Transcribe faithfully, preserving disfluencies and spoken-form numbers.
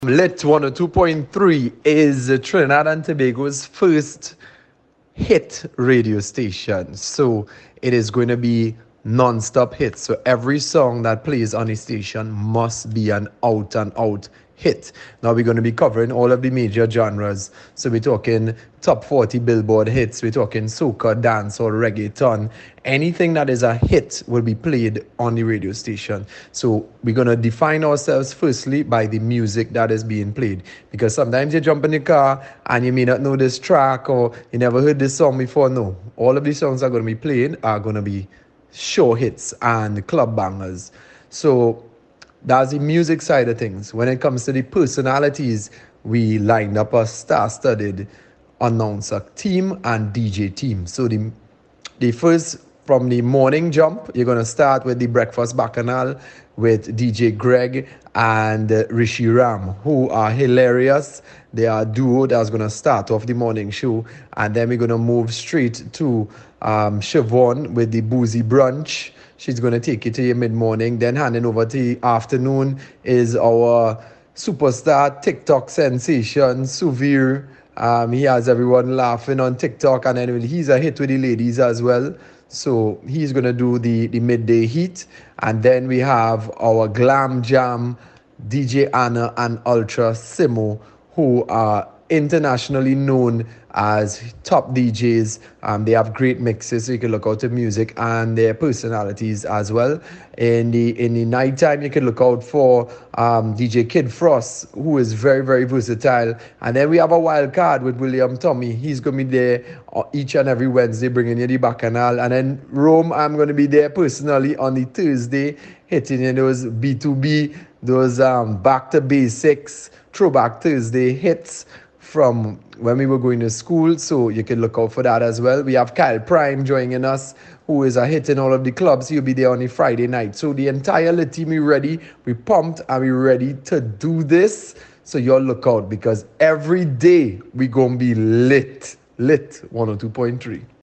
Lit one oh two point three is Trinidad and Tobago's first hit radio station. So it is going to be non-stop hits. So every song that plays on the station must be an out and out hit. Now we're going to be covering all of the major genres. So we're talking top forty Billboard hits, we're talking soca, dancehall, reggaeton. Anything that is a hit will be played on the radio station. So we're going to define ourselves firstly by the music that is being played. Because sometimes you jump in the car and you may not know this track or you never heard this song before. No, all of these songs are going to be playing are going to be show hits and club bangers. So that's the music side of things. When it comes to the personalities, we lined up a star-studded announcer team and D J team. So the, the first, from the morning jump, you're going to start with the Breakfast Bacchanal with D J Greg and uh, Rishi Ram, who are hilarious. They are a duo that's going to start off the morning show. And then we're going to move straight to um, Siobhan with the Boozy Brunch. She's going to take it to you mid-morning. Then handing over to the afternoon is our superstar TikTok sensation, Suvir. Um, he has everyone laughing on TikTok. And then he's a hit with the ladies as well. So he's going to do the, the midday heat. And then we have our Glam Jam, D J Anna and Ultra Simo, who are internationally known as top D Js. Um, they have great mixes, so you can look out to music and their personalities as well. In the in the nighttime, you can look out for um, D J Kid Frost, who is very, very versatile. And then we have a wild card with William Tommy. He's going to be there each and every Wednesday, bringing you the Bacchanal. And then Rome, I'm going to be there personally on the Thursday, hitting you those B two B, those um, back to basics, throwback Thursday hits from when we were going to school, so you can look out for that as well. We have Kyle Prime joining us, who is a hit in all of the clubs. He'll be there on the Friday night. So the entire lit team is ready. We pumped and we ready to do this. So y'all look out, because every day we gonna be lit. Lit one oh two point three.